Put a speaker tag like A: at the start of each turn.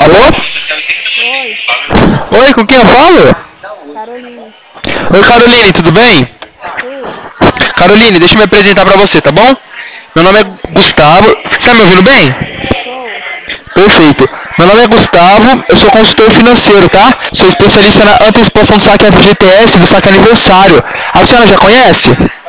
A: Alô?
B: Oi,
A: Oi, com quem eu falo?
B: Caroline.
A: Oi, Caroline, tudo bem?
B: Tudo?
A: Caroline, deixa eu me apresentar pra você, tá bom? Meu nome é
B: Tá,
A: Gustavo. Você tá me ouvindo bem?
B: tô.
A: Perfeito. Meu nome é Gustavo, eu sou consultor financeiro, tá? Sou especialista na antecipação do saque FGTS do saque aniversário. A senhora já conhece?